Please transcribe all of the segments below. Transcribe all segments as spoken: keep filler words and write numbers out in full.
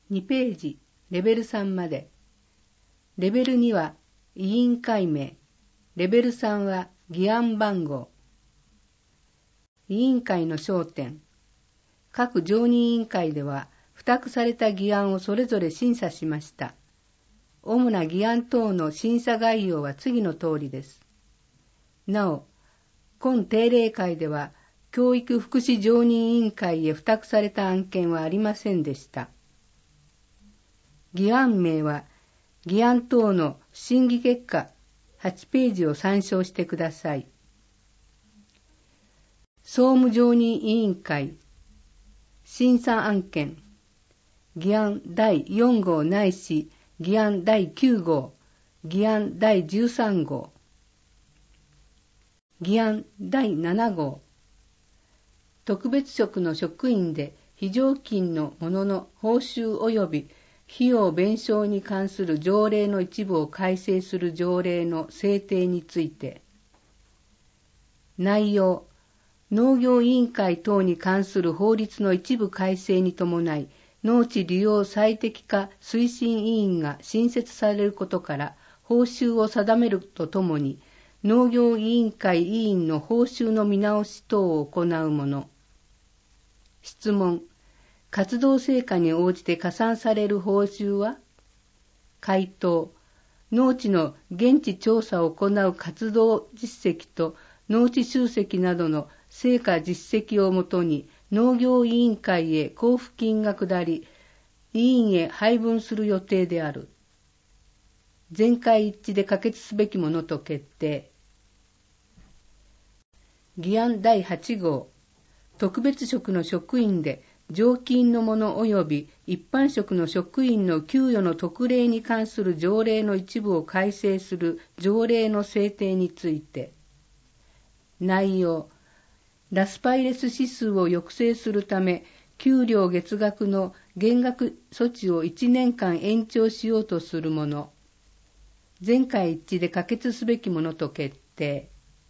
にページ、レベルさんまで。レベルには委員会名、レベルさんは議案番号。委員会の焦点。各常任委員会では、付託された議案をそれぞれ審査しました。主な議案等の審査概要は次の通りです。なお、今定例会では、教育福祉常任委員会へ付託された案件はありませんでした。議案名は、議案等の審議結果はちページを参照してください。総務常任委員会、審査案件、議案だいよん号ないし議案だいきゅう号、議案だいじゅうさん号、議案だいなな号、特別職の職員で非常勤の者の報酬及び費用弁償に関する条例の一部を改正する条例の制定について、内容、農業委員会等に関する法律の一部改正に伴い、農地利用最適化推進委員が新設されることから、報酬を定めるとともに、農業委員会委員の報酬の見直し等を行うもの。質問。活動成果に応じて加算される報酬は？回答。農地の現地調査を行う活動実績と農地集積などの成果実績をもとに農業委員会へ交付金が下り、委員へ配分する予定である。全会一致で可決すべきものと決定。議案だいはち号、特別職の職員で常勤の者及び一般職の職員の給与の特例に関する条例の一部を改正する条例の制定について。内容、ラスパイレス指数を抑制するため、給料月額の減額措置をいちねんかん延長しようとするもの。全会一致で可決すべきものと決定。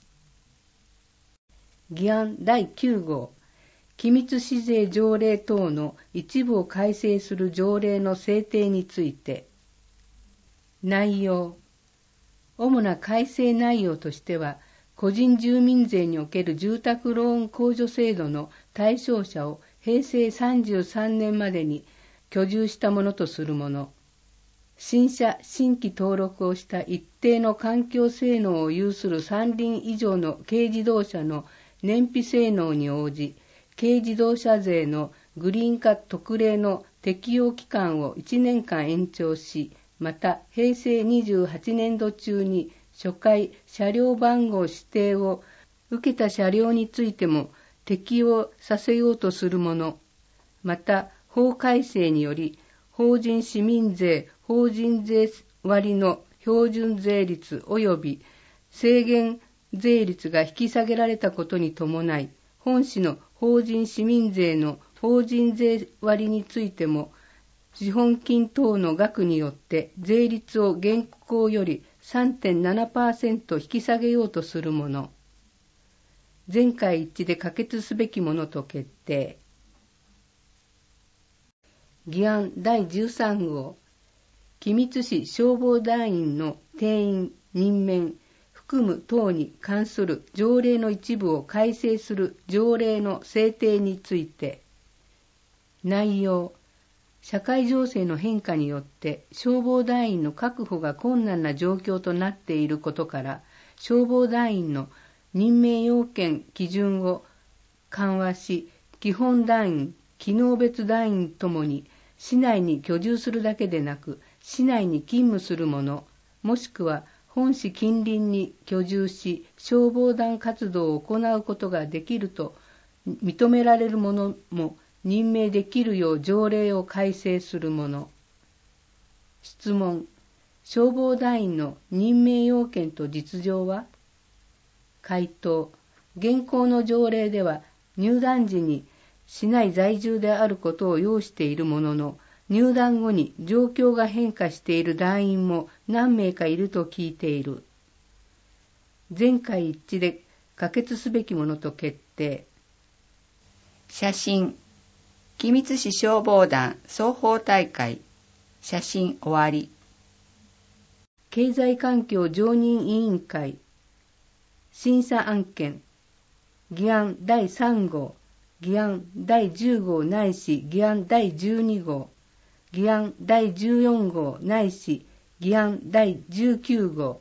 議案だいきゅう号、機密市税条例等の一部を改正する条例の制定について。内容、主な改正内容としては、個人住民税における住宅ローン控除制度の対象者をへいせいさんじゅうさんねんまでに居住したものとするもの。新車新規登録をした一定の環境性能を有する三輪以上の軽自動車の燃費性能に応じ、軽自動車税のグリーン化特例の適用期間をいちねんかん延長し、またへいせいにじゅうはちねんど中に初回車両番号指定を受けた車両についても適用させようとするもの。また法改正により法人市民税、法人税割の標準税率及び制限税率が引き下げられたことに伴い、本市の法人市民税の法人税割についても、資本金等の額によって税率を現行より さんてんななパーセント 引き下げようとするもの。全会一致で可決すべきものと決定。議案だいじゅうさん号、君津市消防団員の定員、任免、含む等に関する条例の一部を改正する条例の制定について。内容、社会情勢の変化によって消防団員の確保が困難な状況となっていることから、消防団員の任命要件基準を緩和し、基本団員、機能別団員ともに市内に居住するだけでなく、市内に勤務する者、もしくは本市近隣に居住し、消防団活動を行うことができると認められる者も任命できるよう条例を改正するもの。質問。消防団員の任命要件と実情は？回答。現行の条例では入団時に市内在住であることを要しているものの、入団後に状況が変化している団員も何名かいると聞いている。全会一致で可決すべきものと決定。写真。 君津市消防団双方大会。写真終わり。 経済環境常任委員会審査案件議案だいさん号、議案だいじゅう号ないし議案だいじゅうに号、議案だいじゅうよん号ないし議案だいじゅうきゅう号。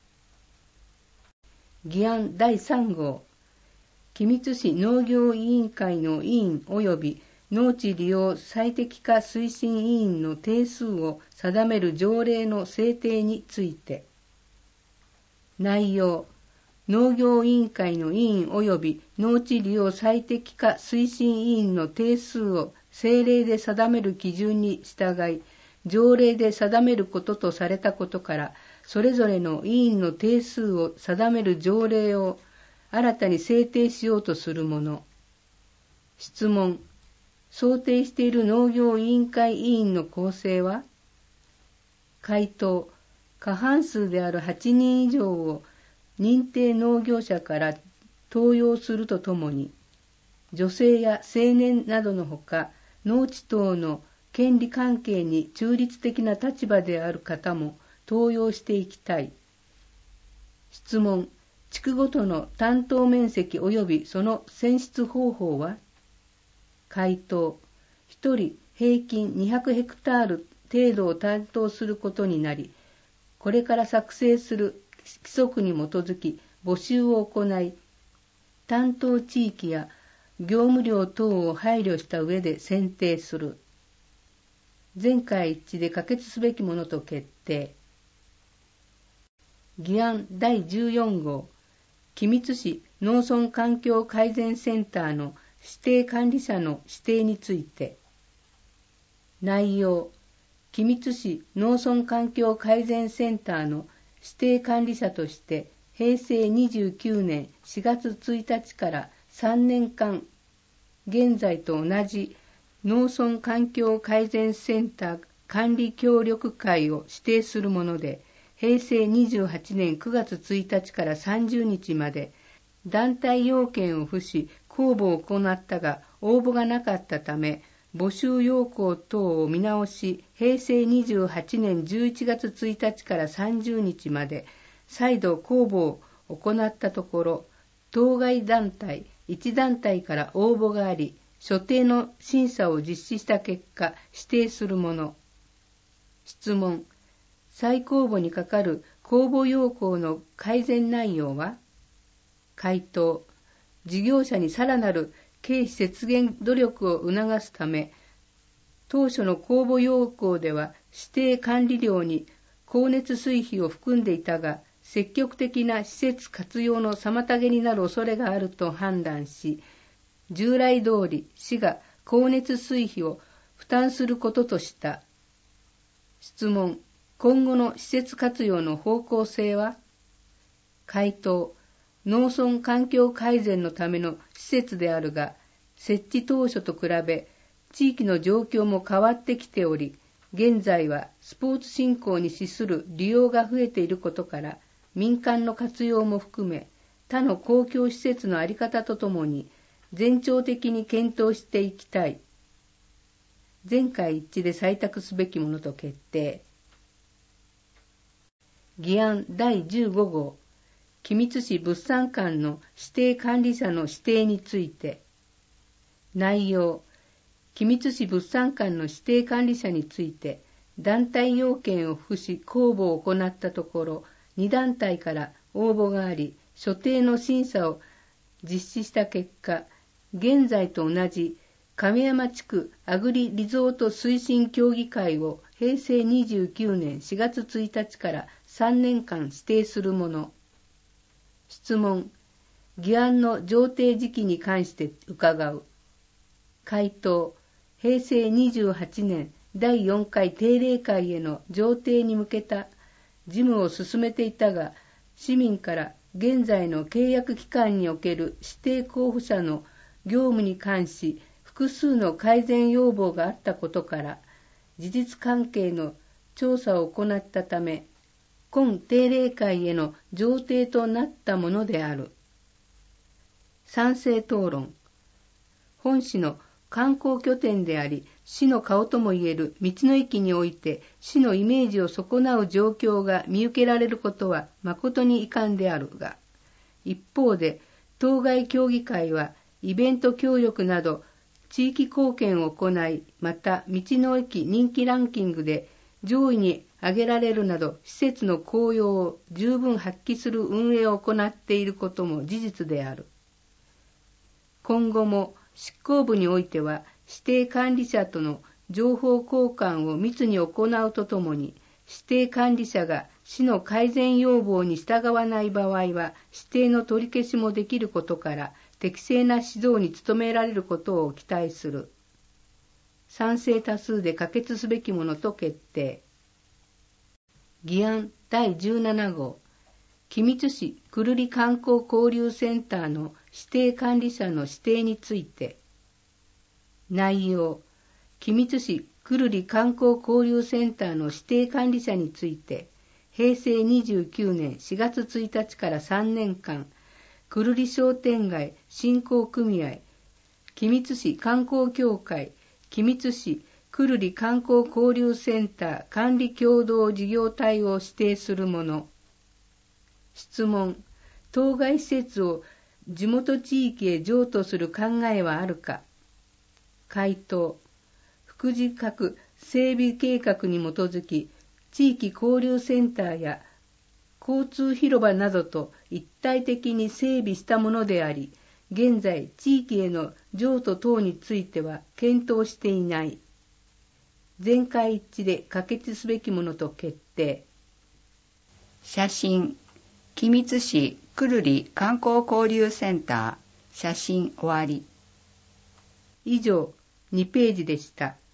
議案だいさん号、君津市農業委員会の委員及び農地利用最適化推進委員の定数を定める条例の制定について。内容、農業委員会の委員及び農地利用最適化推進委員の定数を政令で定める基準に従い、条例で定めることとされたことから、それぞれの委員の定数を定める条例を新たに制定しようとするもの。質問。想定している農業委員会委員の構成は？回答。過半数であるはちにん以上を認定農業者から登用するとともに、女性や青年などのほか、農地等の権利関係に中立的な立場である方も登用していきたい。質問。地区ごとの担当面積及びその選出方法は？回答。ひとり平均にひゃくヘクタール程度を担当することになり、これから作成する規則に基づき募集を行い、担当地域や業務量等を配慮した上で選定する。全会一致で可決すべきものと決定。議案だいじゅうよん号、君津市農村環境改善センターの指定管理者の指定について。内容。君津市農村環境改善センターの指定管理者として平成にじゅうきゅうねんしがつついたちからさんねんかん、現在と同じ農村環境改善センター管理協力会を指定するもので、平成にじゅうはちねんくがつついたちからさんじゅうにちまで団体要件を付し公募を行ったが応募がなかったため、募集要項等を見直し、平成にじゅうはちねんじゅういちがつついたちからさんじゅうにちまで再度公募を行ったところ、当該団体いち団体から応募があり、所定の審査を実施した結果指定するもの。質問。再公募にかかる公募要項の改善内容は？回答。事業者にさらなる経費節減努力を促すため、当初の公募要項では指定管理料に光熱水費を含んでいたが、積極的な施設活用の妨げになる恐れがあると判断し、従来通り市が光熱水費を負担することとした。質問。今後の施設活用の方向性は？回答。農村環境改善のための施設であるが、設置当初と比べ地域の状況も変わってきており、現在はスポーツ振興に資する利用が増えていることから、民間の活用も含め他の公共施設の在り方とともに全庁的に検討していきたい。全会一致で採択すべきものと決定。議案だいじゅうご号、君津市物産館の指定管理者の指定について。内容。君津市物産館の指定管理者について、団体要件を付し公募を行ったところ、に団体から応募があり、所定の審査を実施した結果、現在と同じ亀山地区アグリリゾート推進協議会を平成にじゅうきゅうねんしがつついたちからさんねんかん指定するもの。質問。議案の上程時期に関して伺う。回答。平成にじゅうはちねんだいよんかい定例会への上程に向けた事務を進めていたが、市民から現在の契約期間における指定候補者の業務に関し複数の改善要望があったことから、事実関係の調査を行ったため、今定例会への上程となったものである。賛成討論。本市の観光拠点であり、市の顔ともいえる道の駅において市のイメージを損なう状況が見受けられることは誠に遺憾であるが、一方で当該協議会はイベント協力など地域貢献を行い、また道の駅人気ランキングで上位に挙げられるなど施設の効用を十分発揮する運営を行っていることも事実である。今後も執行部においては指定管理者との情報交換を密に行うとともに、指定管理者が市の改善要望に従わない場合は指定の取り消しもできることから、適正な指導に努められることを期待する。賛成多数で可決すべきものと決定。議案だいじゅうなな号、君津市久留里観光交流センターの指定管理者の指定について。内容、君津市久留里観光交流センターの指定管理者について、へいせいにじゅうきゅうねんしがつついたちからさんねんかん、久留里商店街振興組合、君津市観光協会、君津市久留里観光交流センター管理共同事業体を指定するもの。質問、当該施設を地元地域へ譲渡する考えはあるか。回答、副次閣整備計画に基づき、地域交流センターや交通広場などと一体的に整備したものであり、現在地域への譲渡等については検討していない。全会一致で可決すべきものと決定。 写真、君津市久留里観光交流センター、写真終わり。 以上、にページでした。